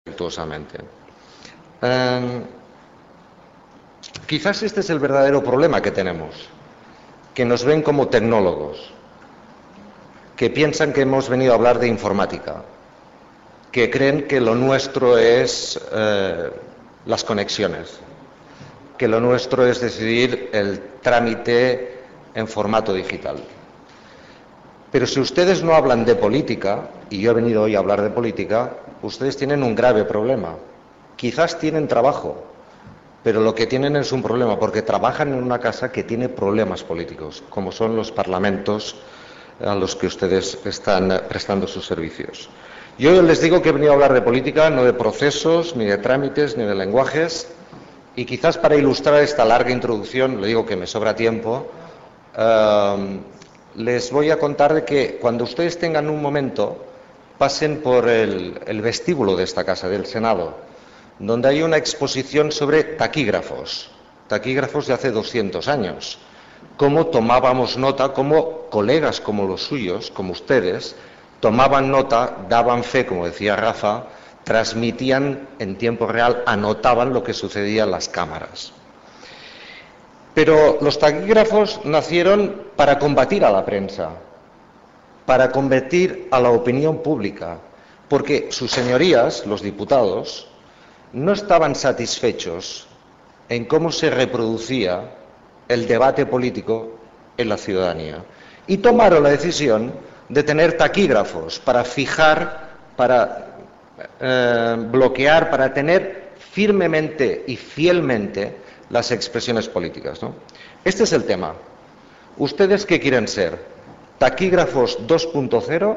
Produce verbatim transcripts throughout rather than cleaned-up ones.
respetuosamente. Eh, quizás este es el verdadero problema que tenemos, que nos ven como tecnólogos, que piensan que hemos venido a hablar de informática, que creen que lo nuestro es eh, las conexiones, que lo nuestro es decidir el trámite en formato digital. Pero si ustedes no hablan de política, y yo he venido hoy a hablar de política, ustedes tienen un grave problema. Quizás tienen trabajo, pero lo que tienen es un problema, porque trabajan en una casa que tiene problemas políticos, como son los parlamentos a los que ustedes están prestando sus servicios. Yo les digo que he venido a hablar de política, no de procesos, ni de trámites, ni de lenguajes, y quizás para ilustrar esta larga introducción, le digo que me sobra tiempo, eh, les voy a contar de que cuando ustedes tengan un momento, pasen por el, el vestíbulo de esta casa, del Senado, donde hay una exposición sobre taquígrafos, taquígrafos de hace doscientos años, cómo tomábamos nota, cómo colegas como los suyos, como ustedes, tomaban nota, daban fe, como decía Rafa, transmitían en tiempo real, anotaban lo que sucedía en las cámaras. Pero los taquígrafos nacieron para combatir a la prensa, para combatir a la opinión pública, porque sus señorías, los diputados, no estaban satisfechos en cómo se reproducía el debate político en la ciudadanía. Y tomaron la decisión de tener taquígrafos para fijar, para eh, bloquear, para tener firmemente y fielmente las expresiones políticas, ¿no? Este es el tema. ¿Ustedes qué quieren ser? ¿Taquígrafos dos punto cero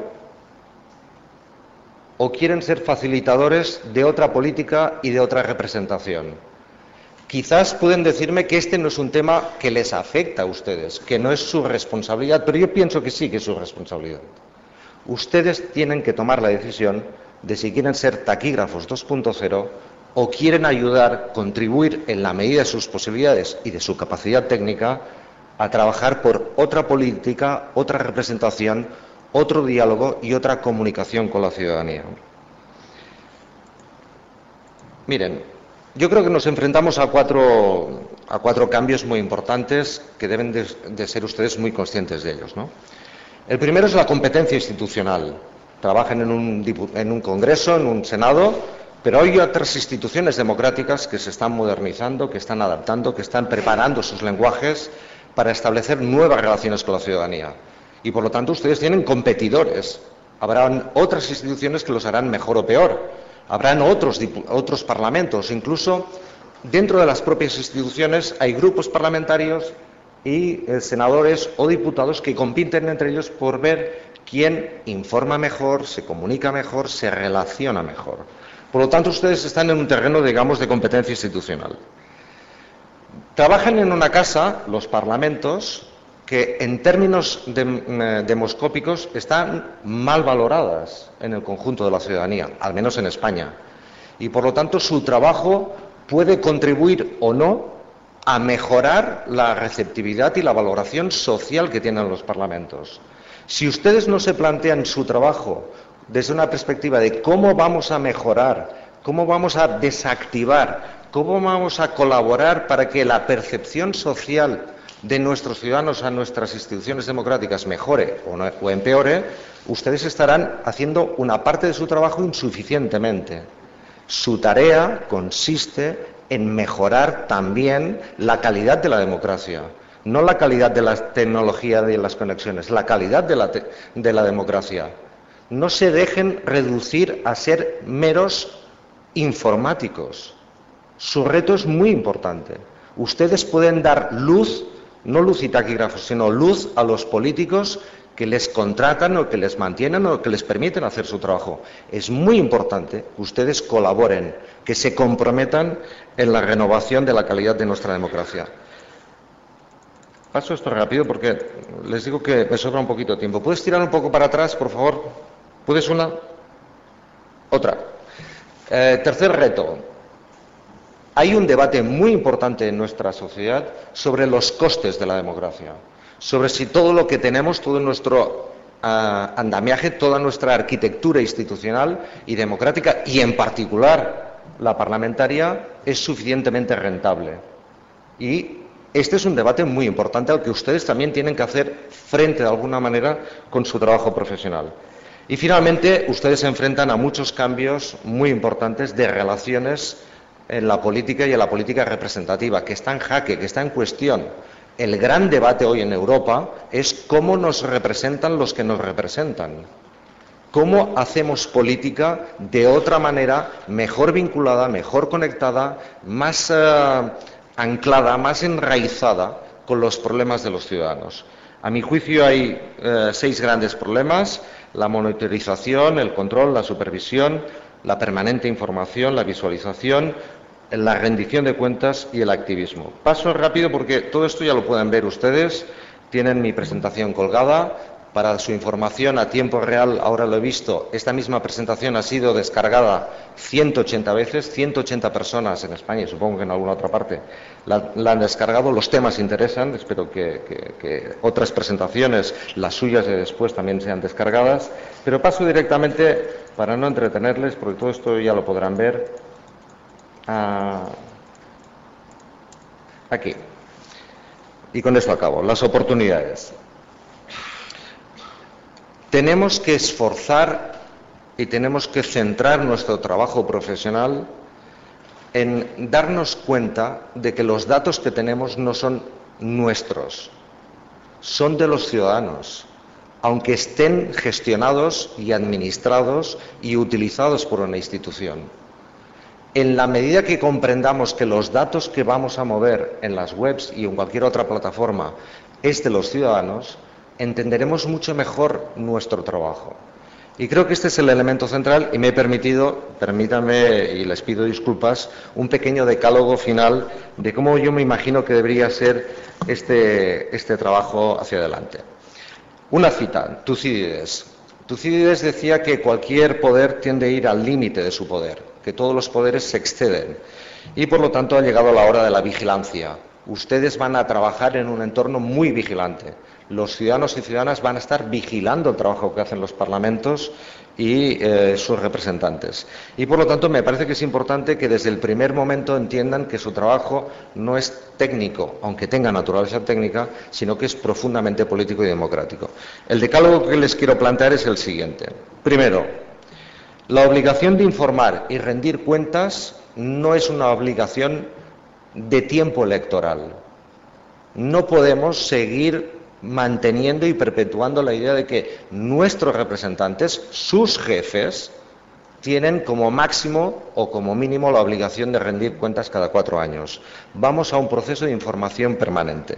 o quieren ser facilitadores de otra política y de otra representación? Quizás pueden decirme que este no es un tema que les afecta a ustedes, que no es su responsabilidad, pero yo pienso que sí que es su responsabilidad. Ustedes tienen que tomar la decisión de si quieren ser taquígrafos dos punto cero o quieren ayudar, contribuir en la medida de sus posibilidades y de su capacidad técnica a trabajar por otra política, otra representación, otro diálogo y otra comunicación con la ciudadanía. Miren, yo creo que nos enfrentamos a cuatro, a cuatro cambios muy importantes que deben de, de ser ustedes muy conscientes de ellos, ¿no? El primero es la competencia institucional. Trabajan en un, en un Congreso, en un Senado, pero hay otras instituciones democráticas que se están modernizando, que están adaptando, que están preparando sus lenguajes para establecer nuevas relaciones con la ciudadanía. Y por lo tanto ustedes tienen competidores. Habrán otras instituciones que los harán mejor o peor. Habrán otros, otros parlamentos. Incluso dentro de las propias instituciones hay grupos parlamentarios y eh, senadores o diputados que compiten entre ellos por ver quién informa mejor, se comunica mejor, se relaciona mejor. Por lo tanto, ustedes están en un terreno, digamos, de competencia institucional. Trabajan en una casa, los parlamentos, que en términos de, demoscópicos están mal valoradas en el conjunto de la ciudadanía, al menos en España. Y por lo tanto, su trabajo puede contribuir o no a mejorar la receptividad y la valoración social que tienen los parlamentos. Si ustedes no se plantean su trabajo desde una perspectiva de cómo vamos a mejorar, cómo vamos a desactivar, cómo vamos a colaborar para que la percepción social de nuestros ciudadanos a nuestras instituciones democráticas mejore o, no, o empeore, ustedes estarán haciendo una parte de su trabajo insuficientemente. Su tarea consiste en mejorar también la calidad de la democracia, no la calidad de la tecnología de las conexiones, la calidad de la, de la democracia. No se dejen reducir a ser meros informáticos. Su reto es muy importante. Ustedes pueden dar luz, no luz y taquígrafos, sino luz a los políticos que les contratan o que les mantienen o que les permiten hacer su trabajo. Es muy importante que ustedes colaboren, que se comprometan en la renovación de la calidad de nuestra democracia. Paso esto rápido porque les digo que me sobra un poquito de tiempo. ¿Puedes tirar un poco para atrás, por favor? ¿Puedes una? Otra. Eh, tercer reto. Hay un debate muy importante en nuestra sociedad sobre los costes de la democracia, sobre si todo lo que tenemos, todo nuestro andamiaje toda nuestra arquitectura institucional y democrática, y en particular la parlamentaria, es suficientemente rentable. Y este es un debate muy importante al que ustedes también tienen que hacer frente de alguna manera con su trabajo profesional. Y finalmente, ustedes se enfrentan a muchos cambios muy importantes de relaciones en la política y en la política representativa, que está en jaque, que está en cuestión. El gran debate hoy en Europa es cómo nos representan los que nos representan. ¿Cómo hacemos política de otra manera, mejor vinculada, mejor conectada, más eh, anclada, más enraizada con los problemas de los ciudadanos? A mi juicio hay eh, seis grandes problemas: la monitorización, el control, la supervisión, la permanente información, la visualización, la rendición de cuentas y el activismo. Paso rápido porque todo esto ya lo pueden ver ustedes, tienen mi presentación colgada. Para su información, a tiempo real, ahora lo he visto, esta misma presentación ha sido descargada ciento ochenta veces, ciento ochenta personas en España y supongo que en alguna otra parte la, la han descargado. Los temas interesan, espero que, que, que otras presentaciones, las suyas de después, también sean descargadas. Pero paso directamente, para no entretenerles, porque todo esto ya lo podrán ver, a... aquí. Y con esto acabo. Las oportunidades. Tenemos que esforzar y tenemos que centrar nuestro trabajo profesional en darnos cuenta de que los datos que tenemos no son nuestros, son de los ciudadanos, aunque estén gestionados y administrados y utilizados por una institución. En la medida que comprendamos que los datos que vamos a mover en las webs y en cualquier otra plataforma es de los ciudadanos, entenderemos mucho mejor nuestro trabajo. Y creo que este es el elemento central y me he permitido, permítanme y les pido disculpas, un pequeño decálogo final de cómo yo me imagino que debería ser este, este trabajo hacia adelante. Una cita, Tucídides. Tucídides decía que cualquier poder tiende a ir al límite de su poder, que todos los poderes se exceden y por lo tanto ha llegado la hora de la vigilancia. Ustedes van a trabajar en un entorno muy vigilante. Los ciudadanos y ciudadanas van a estar vigilando el trabajo que hacen los parlamentos y eh, sus representantes. Y por lo tanto me parece que es importante que desde el primer momento entiendan que su trabajo no es técnico, aunque tenga naturaleza técnica, sino que es profundamente político y democrático. El decálogo que les quiero plantear es el siguiente. Primero, la obligación de informar y rendir cuentas no es una obligación de tiempo electoral. No podemos seguir manteniendo y perpetuando la idea de que nuestros representantes, sus jefes, tienen como máximo o como mínimo la obligación de rendir cuentas cada cuatro años. Vamos a un proceso de información permanente.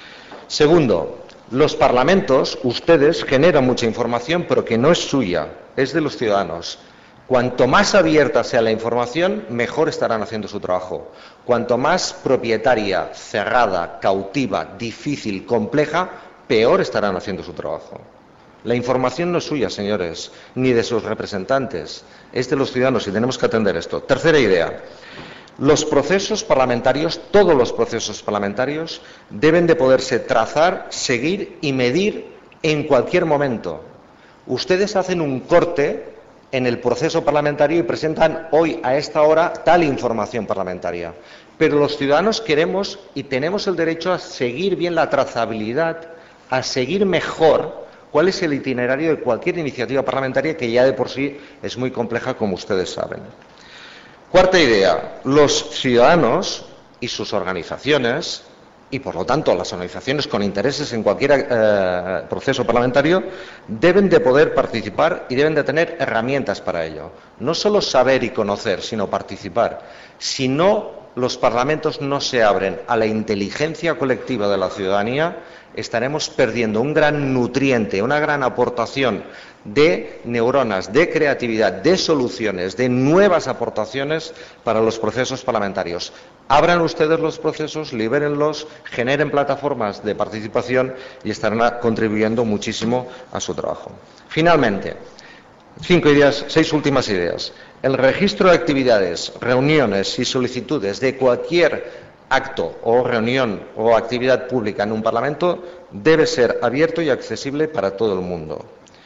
Segundo, los parlamentos, ustedes, generan mucha información, pero que no es suya, es de los ciudadanos. Cuanto más abierta sea la información, mejor estarán haciendo su trabajo. Cuanto más propietaria, cerrada, cautiva, difícil, compleja, peor estarán haciendo su trabajo. La información no es suya, señores, ni de sus representantes, es de los ciudadanos y tenemos que atender esto. Tercera idea. Los procesos parlamentarios, todos los procesos parlamentarios, deben de poderse trazar, seguir y medir en cualquier momento. Ustedes hacen un corte en el proceso parlamentario y presentan hoy a esta hora tal información parlamentaria. Pero los ciudadanos queremos y tenemos el derecho a seguir bien la trazabilidad, a seguir mejor cuál es el itinerario de cualquier iniciativa parlamentaria que ya de por sí es muy compleja, como ustedes saben. Cuarta idea, los ciudadanos y sus organizaciones, y por lo tanto las organizaciones con intereses en cualquier eh, proceso parlamentario, deben de poder participar y deben de tener herramientas para ello. No solo saber y conocer, sino participar. Si no, los parlamentos no se abren a la inteligencia colectiva de la ciudadanía, estaremos perdiendo un gran nutriente, una gran aportación de neuronas, de creatividad, de soluciones, de nuevas aportaciones para los procesos parlamentarios. Abran ustedes los procesos, libérenlos, generen plataformas de participación y estarán contribuyendo muchísimo a su trabajo. Finalmente, cinco ideas, seis últimas ideas. El registro de actividades, reuniones y solicitudes de cualquier acto o reunión o actividad pública en un parlamento debe ser abierto y accesible para todo el mundo.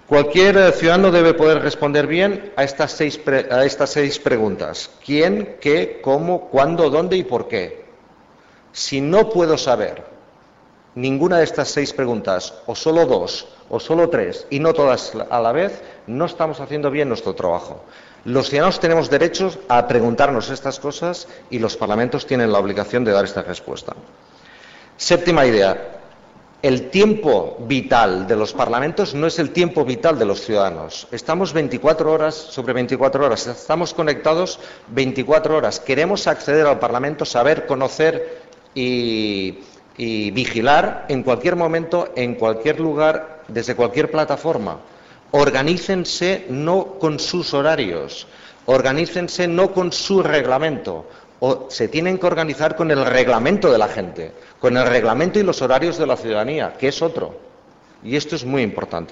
Cualquier ciudadano debe poder responder bien a estas seis, pre, a estas seis preguntas. ¿Quién, qué, cómo, cuándo, dónde y por qué? Si no puedo saber ninguna de estas seis preguntas, o solo dos, o solo tres, y no todas a la vez, no estamos haciendo bien nuestro trabajo. Los ciudadanos tenemos derechos a preguntarnos estas cosas y los parlamentos tienen la obligación de dar esta respuesta. Séptima idea. El tiempo vital de los parlamentos no es el tiempo vital de los ciudadanos. Estamos veinticuatro horas sobre veinticuatro horas, estamos conectados veinticuatro horas. Queremos acceder al Parlamento, saber, conocer y, y vigilar en cualquier momento, en cualquier lugar, desde cualquier plataforma. Organícense no con sus horarios, organícense no con su reglamento. O se tienen que organizar con el reglamento de la gente, con el reglamento y los horarios de la ciudadanía, que es otro. Y esto es muy importante.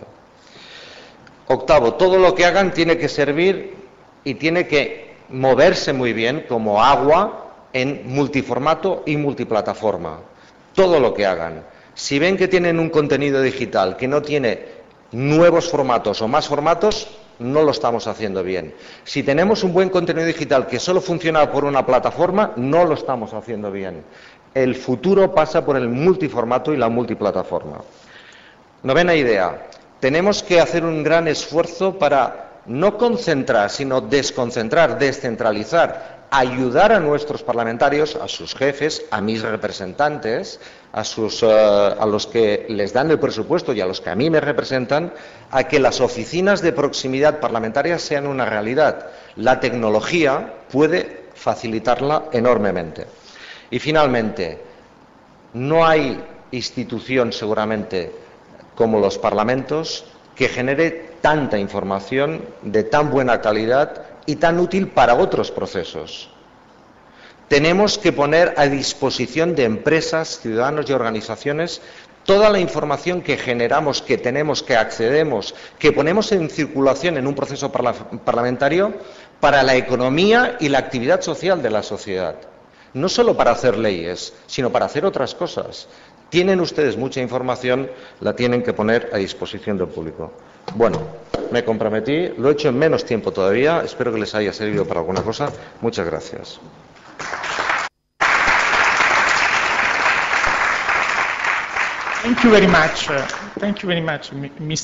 Octavo, todo lo que hagan tiene que servir y tiene que moverse muy bien como agua en multiformato y multiplataforma. Todo lo que hagan. Si ven que tienen un contenido digital que no tiene nuevos formatos o más formatos, no lo estamos haciendo bien. Si tenemos un buen contenido digital que solo funciona por una plataforma, no lo estamos haciendo bien. El futuro pasa por el multiformato y la multiplataforma. Novena idea. Tenemos que hacer un gran esfuerzo para no concentrar, sino desconcentrar, descentralizar, ayudar a nuestros parlamentarios, a sus jefes, a mis representantes, a, sus, uh, a los que les dan el presupuesto y a los que a mí me representan, a que las oficinas de proximidad parlamentaria sean una realidad. La tecnología puede facilitarla enormemente. Y finalmente, no hay institución seguramente como los parlamentos que genere tanta información de tan buena calidad y tan útil para otros procesos. Tenemos que poner a disposición de empresas, ciudadanos y organizaciones toda la información que generamos, que tenemos, que accedemos, que ponemos en circulación en un proceso parla parlamentario para la economía y la actividad social de la sociedad. No solo para hacer leyes, sino para hacer otras cosas. Tienen ustedes mucha información, la tienen que poner a disposición del público. Bueno, me comprometí, lo he hecho en menos tiempo todavía, espero que les haya servido para alguna cosa. Muchas gracias. Thank you very much. Uh, thank you very much, mister